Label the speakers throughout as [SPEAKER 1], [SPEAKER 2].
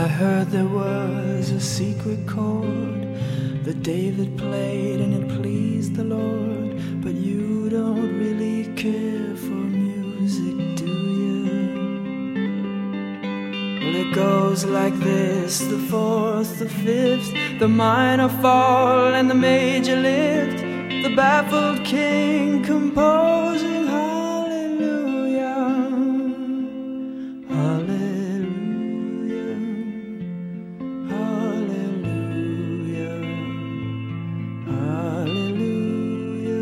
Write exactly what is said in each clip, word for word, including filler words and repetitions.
[SPEAKER 1] I heard there was a secret chord that David played and it pleased the Lord. But you don't really care for music, do you? Well, it goes like this: the fourth, the fifth, the minor fall and the major lift, the baffled king composing hallelujah, hallelujah, hallelujah, hallelujah,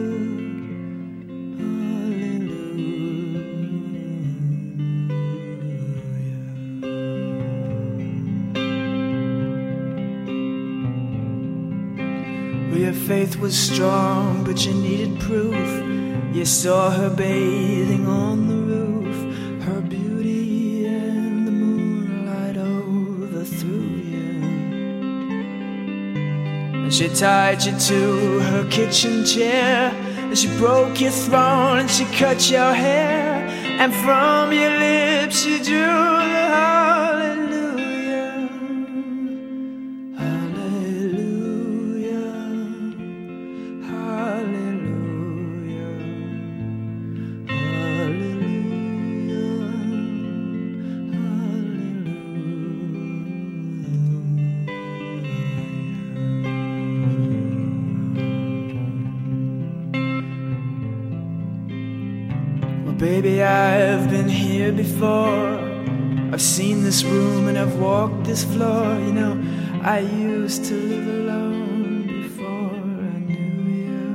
[SPEAKER 1] hallelujah. Well, your faith was strong, but you needed proof. You saw her bathing on the roof, her beauty and the moonlight overthrew you. And she tied you to her kitchen chair, and she broke your throne and she cut your hair, and from your lips she drew the hallelujah, hallelujah, hallelujah, baby, I've been here before. I've seen this room and I've walked this floor. You know, I used to live alone before I knew you.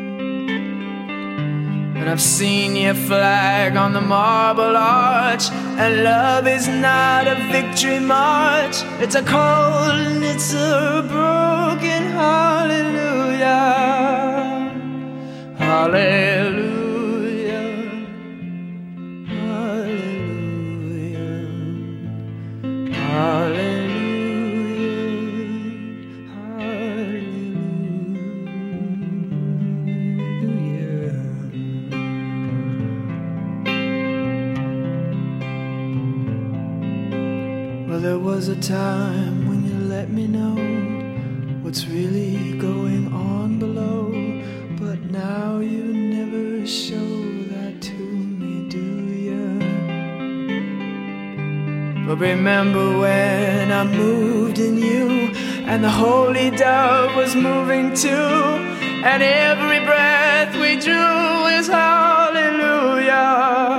[SPEAKER 1] And I've seen your flag on the marble arch. And love is not a victory march. It's a cold and it's a broken hallelujah, hallelujah. Well, there was a time when you let me know what's really going on below, but now you never show that to me, do you? But remember when I moved in you, and the holy dove was moving too, and every breath we drew is hallelujah,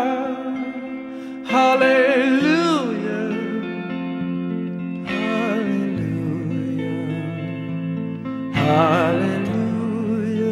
[SPEAKER 1] hallelujah. Hallelujah,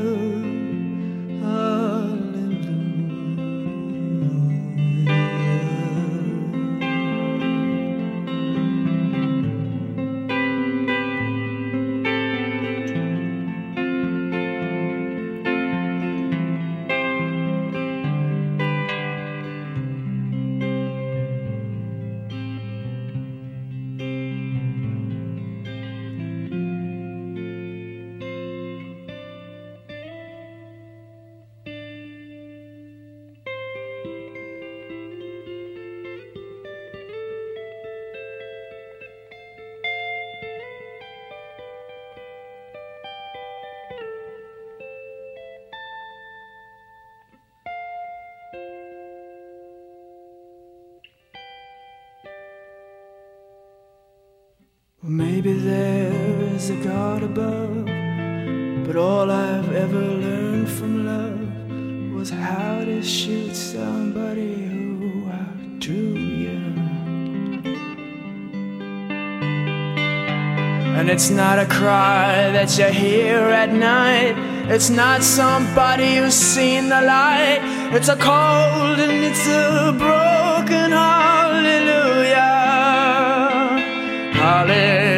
[SPEAKER 1] well, maybe there's a God above, but all I've ever learned from love was how to shoot somebody who outdrew you. And it's not a cry that you hear at night, it's not somebody who's seen the light, it's a cold and it's a broken hallelujah, hallelujah.